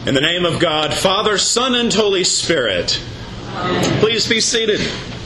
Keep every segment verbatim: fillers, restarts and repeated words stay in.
In the name of God, Father, Son, and Holy Spirit. Amen. Please be seated.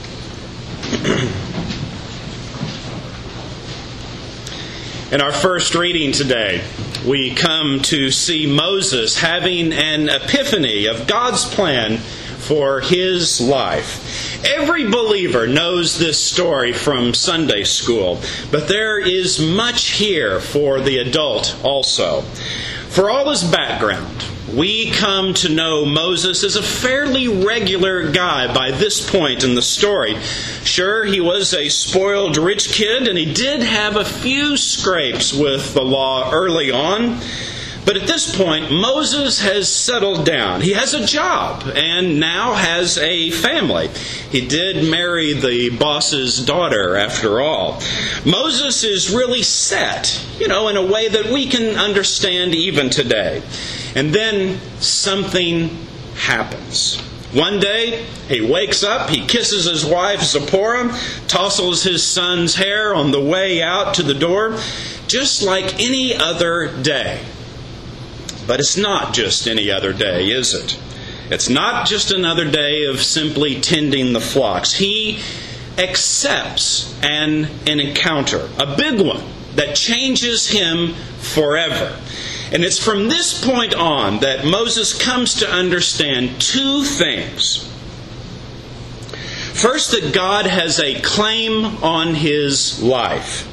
In our first reading today, we come to see Moses having an epiphany of God's plan for his life. Every believer knows this story from Sunday school, but there is much here for the adult also. For all his background, we come to know Moses as a fairly regular guy by this point in the story. Sure, he was a spoiled rich kid, and he did have a few scrapes with the law early on. But at this point, Moses has settled down. He has a job and now has a family. He did marry the boss's daughter, after all. Moses is really set, you know, in a way that we can understand even today. And then something happens. One day, he wakes up, he kisses his wife Zipporah, tousles his son's hair on the way out to the door, just like any other day. But it's not just any other day, is it? It's not just another day of simply tending the flocks. He accepts an, an encounter, a big one, that changes him forever. And it's from this point on that Moses comes to understand two things. First, that God has a claim on his life.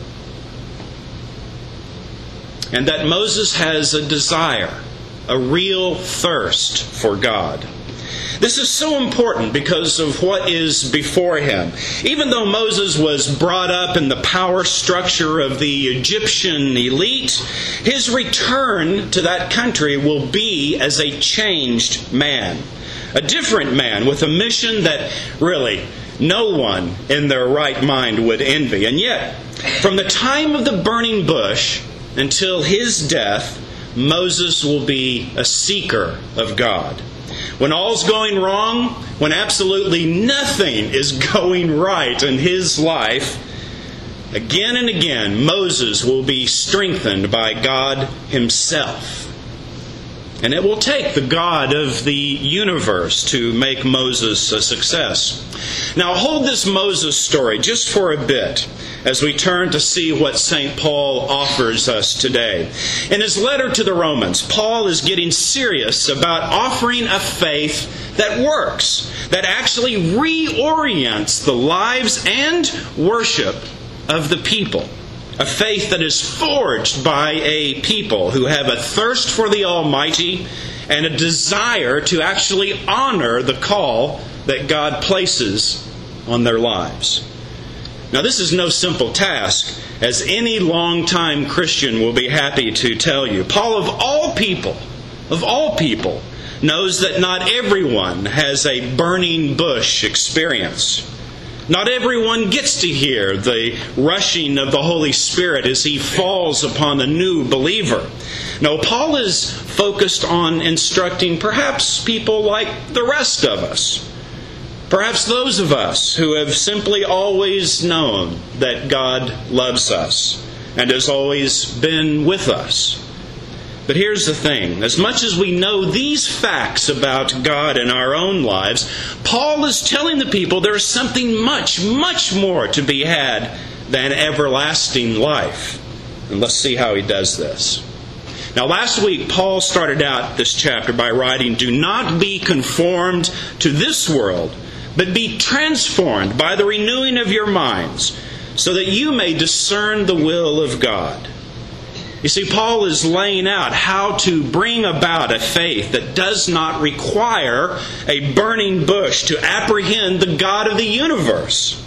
And that Moses has a desire, a real thirst for God. This is so important because of what is before him. Even though Moses was brought up in the power structure of the Egyptian elite, his return to that country will be as a changed man. A different man with a mission that really no one in their right mind would envy. And yet, from the time of the burning bush until his death, Moses will be a seeker of God. When all's going wrong, when absolutely nothing is going right in his life, again and again, Moses will be strengthened by God himself. And it will take the God of the universe to make Moses a success. Now hold this Moses story just for a bit as we turn to see what Saint Paul offers us today. In his letter to the Romans, Paul is getting serious about offering a faith that works, that actually reorients the lives and worship of the people. A faith that is forged by a people who have a thirst for the Almighty and a desire to actually honor the call that God places on their lives. Now, this is no simple task, as any long-time Christian will be happy to tell you. Paul, of all people, of all people, knows that not everyone has a burning bush experience. Not everyone gets to hear the rushing of the Holy Spirit as he falls upon a new believer. No, Paul is focused on instructing perhaps people like the rest of us. Perhaps those of us who have simply always known that God loves us and has always been with us. But here's the thing. As much as we know these facts about God in our own lives, Paul is telling the people there is something much, much more to be had than everlasting life. And let's see how he does this. Now, last week, Paul started out this chapter by writing, "Do not be conformed to this world, but be transformed by the renewing of your minds, so that you may discern the will of God." You see, Paul is laying out how to bring about a faith that does not require a burning bush to apprehend the God of the universe.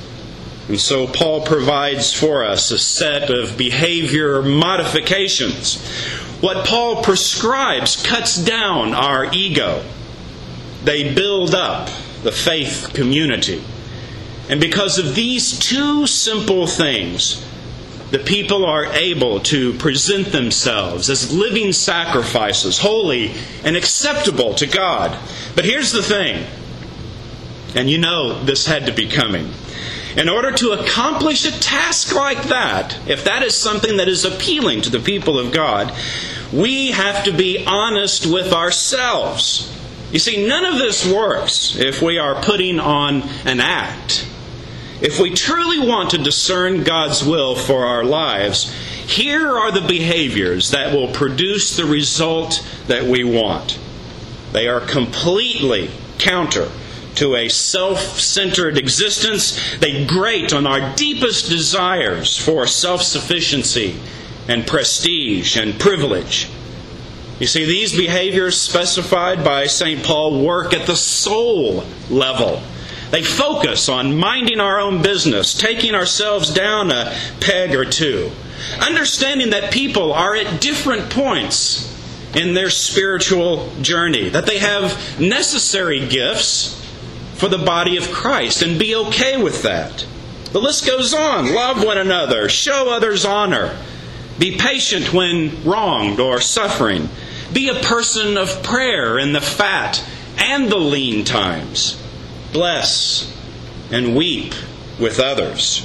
And so Paul provides for us a set of behavior modifications. What Paul prescribes cuts down our ego. They build up the faith community. And because of these two simple things, the people are able to present themselves as living sacrifices, holy and acceptable to God. But here's the thing, and you know this had to be coming. In order to accomplish a task like that, if that is something that is appealing to the people of God, we have to be honest with ourselves. You see, none of this works if we are putting on an act. If we truly want to discern God's will for our lives, here are the behaviors that will produce the result that we want. They are completely counter to a self-centered existence. They grate on our deepest desires for self-sufficiency and prestige and privilege. You see, these behaviors specified by Saint Paul work at the soul level. They focus on minding our own business, taking ourselves down a peg or two, understanding that people are at different points in their spiritual journey, that they have necessary gifts for the body of Christ, and be okay with that. The list goes on. Love one another, show others honor, be patient when wronged or suffering, be a person of prayer in the fat and the lean times, bless and weep with others.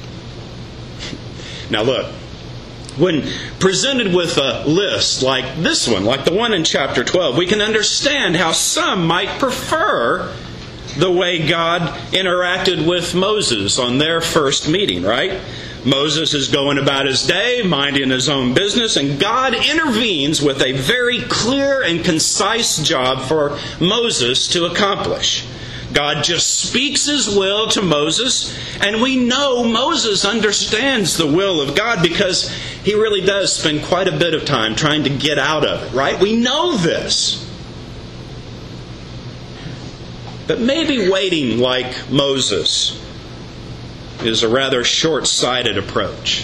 Now look, when presented with a list like this one, like the one in chapter twelve, we can understand how some might prefer the way God interacted with Moses on their first meeting, right? Moses is going about his day, minding his own business, and God intervenes with a very clear and concise job for Moses to accomplish. God just speaks His will to Moses, and we know Moses understands the will of God because he really does spend quite a bit of time trying to get out of it, right? We know this. But maybe waiting like Moses is a rather short-sighted approach.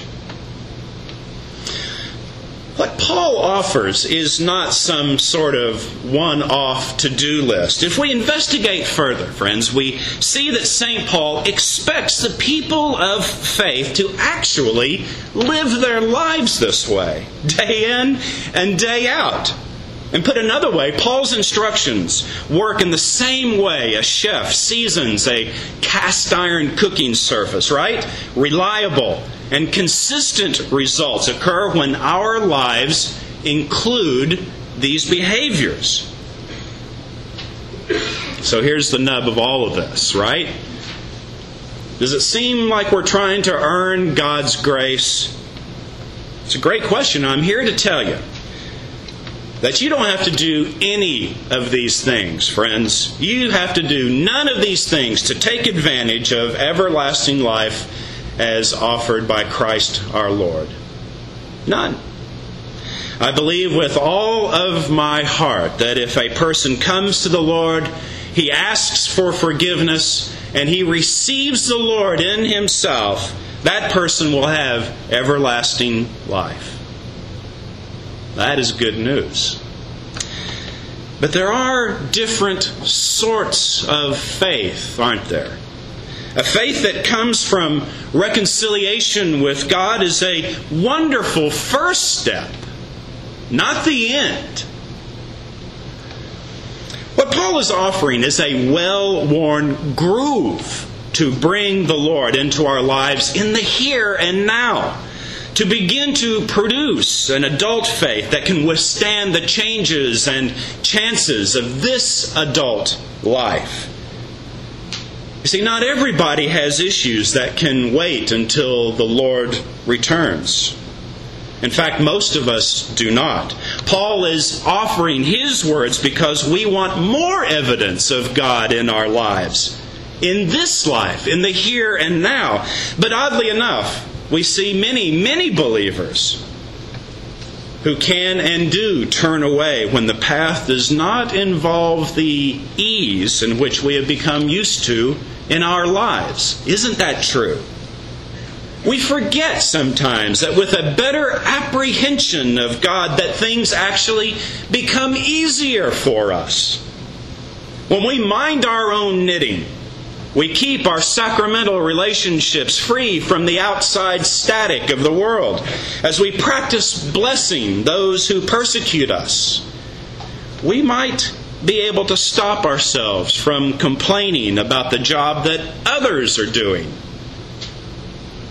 What Paul offers is not some sort of one-off to-do list. If we investigate further, friends, we see that Saint Paul expects the people of faith to actually live their lives this way, day in and day out. And put another way, Paul's instructions work in the same way a chef seasons a cast iron cooking surface, right? Reliable and consistent results occur when our lives include these behaviors. So here's the nub of all of this, right? Does it seem like we're trying to earn God's grace? It's a great question. I'm here to tell you that you don't have to do any of these things, friends. You have to do none of these things to take advantage of everlasting life as offered by Christ our Lord. None. I believe with all of my heart that if a person comes to the Lord, he asks for forgiveness, and he receives the Lord in himself, that person will have everlasting life. That is good news. But there are different sorts of faith, aren't there? A faith that comes from reconciliation with God is a wonderful first step, not the end. What Paul is offering is a well-worn groove to bring the Lord into our lives in the here and now, to begin to produce an adult faith that can withstand the changes and chances of this adult life. You see, not everybody has issues that can wait until the Lord returns. In fact, most of us do not. Paul is offering his words because we want more evidence of God in our lives, in this life, in the here and now. But oddly enough, we see many, many believers who can and do turn away when the path does not involve the ease in which we have become used to in our lives. Isn't that true? We forget sometimes that with a better apprehension of God, that things actually become easier for us. When we mind our own knitting, we keep our sacramental relationships free from the outside static of the world. As we practice blessing those who persecute us, we might be able to stop ourselves from complaining about the job that others are doing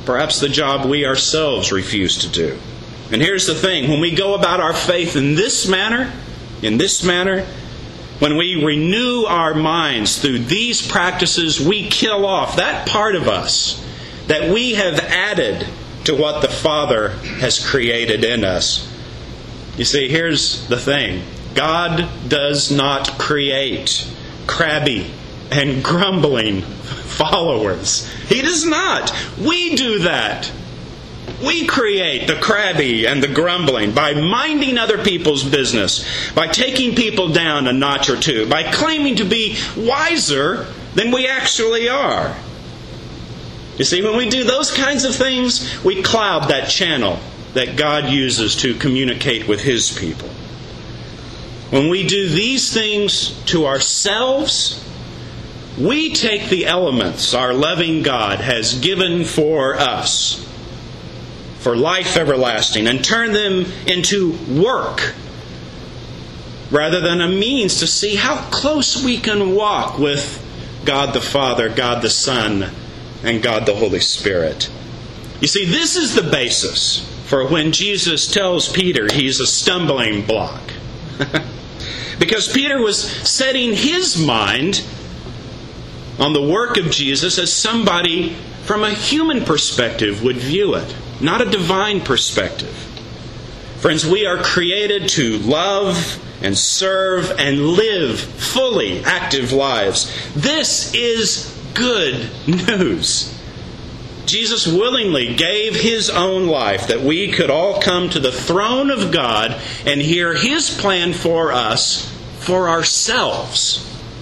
perhaps the job we ourselves refuse to do. And here's the thing, when we go about our faith in this manner, in this manner, when we renew our minds through these practices, we kill off that part of us that we have added to what the Father has created in us. You see, here's the thing. God does not create crabby and grumbling followers. He does not. We do that. We create the crabby and the grumbling by minding other people's business, by taking people down a notch or two, by claiming to be wiser than we actually are. You see, when we do those kinds of things, we cloud that channel that God uses to communicate with His people. When we do these things to ourselves, we take the elements our loving God has given for us, for life everlasting, and turn them into work rather than a means to see how close we can walk with God the Father, God the Son, and God the Holy Spirit. You see, this is the basis for when Jesus tells Peter he's a stumbling block. Because Peter was setting his mind on the work of Jesus as somebody from a human perspective would view it, not a divine perspective. Friends, we are created to love and serve and live fully active lives. This is good news. Jesus willingly gave His own life that we could all come to the throne of God and hear His plan for us, for ourselves.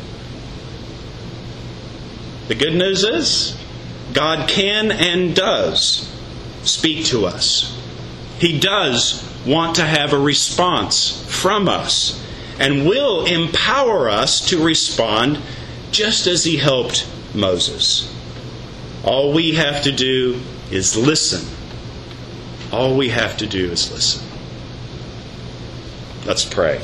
The good news is, God can and does speak to us. He does want to have a response from us and will empower us to respond just as He helped Moses. All we have to do is listen. All we have to do is listen. Let's pray.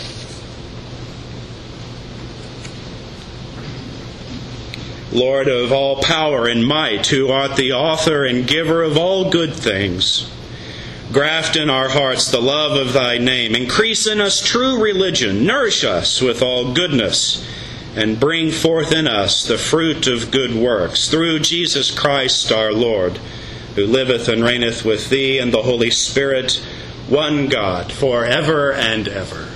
Lord of all power and might, who art the author and giver of all good things, graft in our hearts the love of Thy name. Increase in us true religion. Nourish us with all goodness, and bring forth in us the fruit of good works, through Jesus Christ our Lord, who liveth and reigneth with Thee and the Holy Spirit, one God, for ever and ever.